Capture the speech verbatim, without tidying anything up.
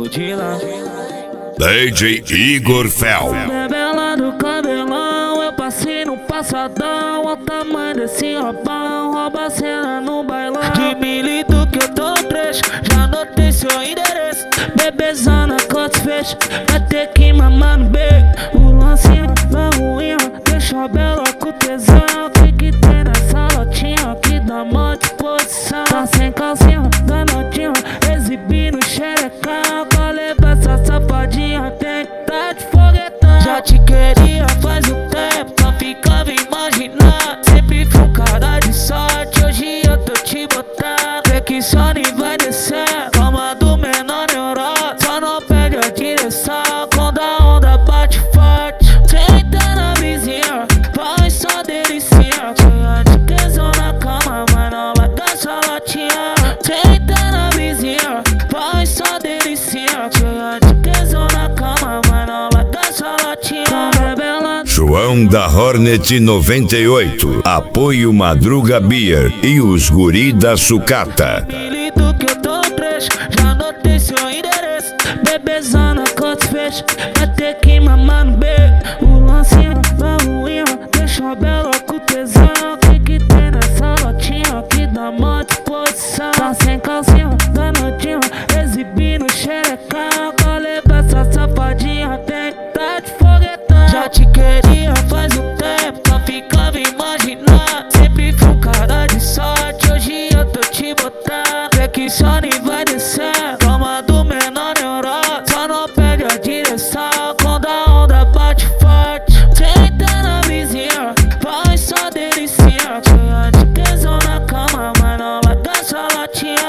de lá. D J Igor Fel. Bebela do cabelão, eu passei no passadão. Olha o tamanho desse roupão, rouba a cena no bailão. De milito que eu tô trecho, já anotei seu endereço. Bebezona, quantos fechos, vai ter que mamar no beijo. O lancinho da ruim, deixa a bela com tesão. Tem que ter nessa lotinha que dá mó disposição. Tá sem calcinha, danadinho, exibindo xerecão. Qual é essa safadinha, tem que tá de foguetão. Já te queria faz um tempo, não ficava imaginando. Sempre fui um cara de sorte, hoje eu tô te botando. Vê que só nem vai descer, toma do menor neurose. Só não perde a direção, quando a onda bate forte. Senta na vizinha, vai só delicinha. Cheia de tesão na cama, mas não vai dar sua latinha. Senta na vizinha, vai só delicinha. Cheia de tesão na cama, mas não vai dar sua latinha. João da Hornet noventa e oito, apoio Madruga Beer e os guri da sucata. Milito que eu tô trecho, já anotei seu endereço. Bebezona, quantos fechos, vai ter que mamar no beijo. O lancinho da ruim, deixa a bela com tesão. Tem que ter nessa lotinha que dá mó disposição. Tá sem calcinha, danadinho, exibindo xerecão. Colei pra essa safadinha, tem que tá de foguetão. Já te queria faz um tempo, só ficava imaginando. Sempre fui um cara de sorte, hoje eu tô te botando. Vê que só nem vai descer, toma do menor neurose. Só não perde a direção, quando a onda bate forte. Senta na vizinha, vai só delicinha. Cheia de tesão na cama, mas não vai dar sua latinha.